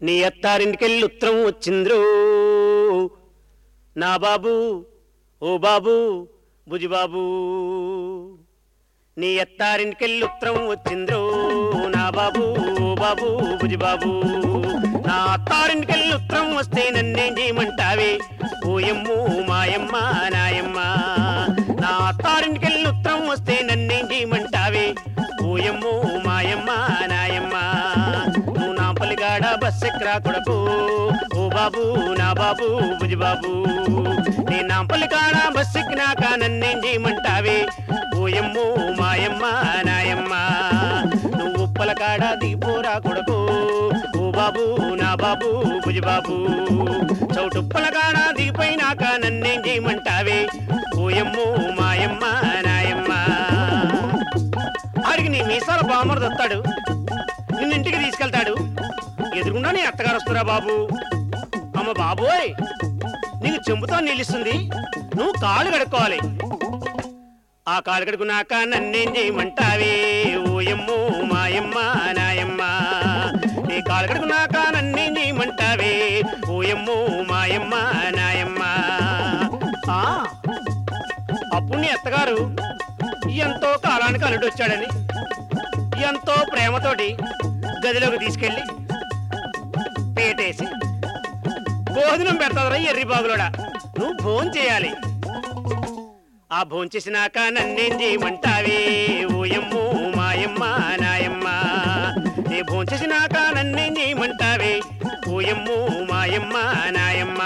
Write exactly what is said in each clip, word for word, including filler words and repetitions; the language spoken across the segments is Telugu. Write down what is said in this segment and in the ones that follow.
నీ అత్తారింటికెళ్ళి ఉత్తరం వచ్చింద్రో నా బాబు ఓ బాబు బుజిబాబు. నీ అత్తారింటికెళ్ళి ఉత్తరం వచ్చింద్రో నా బాబు ఓ బాబు బుజిబాబు. నా అత్తారింటికెళ్ళి ఉత్తరం వస్తే నన్నేం చేయమంటావే ఓయమ్మో మాయమ్మ నాయమ్మ. నా అత్తారింటికెళ్ళి ఉత్తరం వస్తే నన్నేం చేయమంటావే ఓయమ్మో మాయమ్మ నాయమ్మ. నువ్వు నా పలిగాడ బస్ ఎక్కరా కొడకు ఓ బాబు నా బాబు బుజిబాబు. నీ నా పలిగాడ బస్ ఎక్కినాక నన్నేం చేయమంటావే ఓయమ్మో మాయమ్మ నాయమ్మ. నువ్వు ఉప్పల కాడ దిగిపోరా కొడకు ఓ బాబు నా బాబు బుజిబాబు. చౌటుప్పల కాడ దిగిపోయినాక నన్నేం చేయమంటావే ఓయమ్మో మాయమ్మ నాయమ్మ. ఆడికి నీ మీసాల బామరుడు వస్తాడు, నిన్నింటికి తీసుకెళ్తాడు. ఎదురుగుండా నీ అత్తగారు వస్తురా బాబు. అమ్మ బాబోయ్ నీకు చెంబుతో నిలుస్తుంది, నువ్వు కాళ్ళు కడుక్కోవాలి. ఆ కాళ్ళు కడుకున్నాక నన్నేం చేయమంటావే ఓయమ్మో మాయమ్మ నాయమ్మ. నీ కాళ్ళు కడుకున్నాక నన్నేం చేయమంటావే ఓయమ్మో మాయమ్మ నాయమ్మ. అప్పుడు నీ అత్తగారు ఎంతో కాలానికి అల్లుడు వచ్చాడని ఎంతో ప్రేమతోటి గదిలోకి తీసుకెళ్ళి పేటేసి భోజనం పెడతాదరా ఎర్రి బాగులోడా, నువ్వు భోజనం చేయాలి. ఆ భోజనం చేసినాక నన్నేం చేయమంటావే ఓయమ్మో మాయమ్మ నాయమ్మ. నీ భోజనం చేసినాక నన్నేం చేయమంటావే ఓయమ్మో మాయమ్మ నాయమ్మ.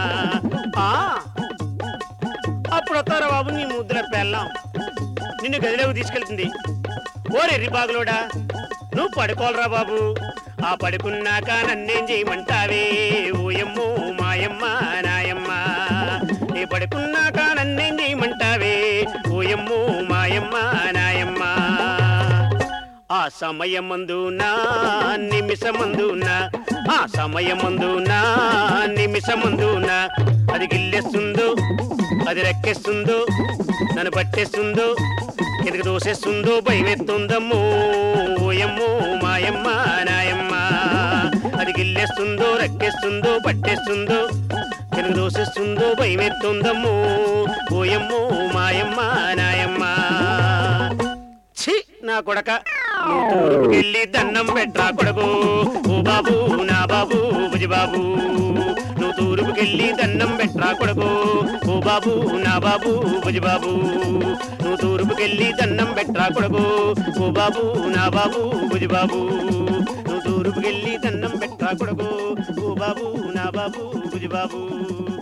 అప్పుడు వస్తారా బాబు నీ ముద్దుల పెళ్ళాం నిన్ను గదిలోకి తీసుకెళ్తుంది. ఓరెర్రి బాగులోడా నువ్వు పడుకోవాలరా బాబు. ఆ పడుకున్నాక నన్నేం చేయమంటావే ఓయమ్మో మాయమ్మ నాయమ్మ. నీ పడుకున్నాక నన్నేం చేయమంటావే ఓయమ్మో మాయమ్మ నాయమ్మ. ఆ సమయమందునా నిమిషమందునా ఆ సమయమందునా నిమిషమందునా అది గిల్లేస్తుందో అది రెక్కేస్తుందో నన్ను పట్టేస్తుందో ఎదుగు దోసేస్తుందో భయమెత్తుందమ్మో ఓయమ్మో మాయమ్మ నాయమ్మ. అది గిల్లేస్తుందో రెక్కేస్తుందో పట్టేస్తుందో ఎదుగు దోసేస్తుందో భయమెత్తుందమ్మో ఓయమ్మో మాయమ్మ నాయమ్మ. ఛీ నా కొడక వెళ్ళి దండం పెట్టరా కొడకు ఓ బాబు నా బాబు బుజిబాబు. నువ్వు తూరుపుకెళ్ళి దండం పెట్టరా కొడకు ఓ బాబు నా బాబు బుజిబాబు. నువ్వు తూరుపుకెళ్ళి దండం పెట్టరా కొడకు ఓ బాబు నా బాబు బుజిబాబు. నువ్వు తూరుపుకెళ్ళి దండం పెట్టరా కొడకు ఓ బాబు నా బాబు బుజిబాబు.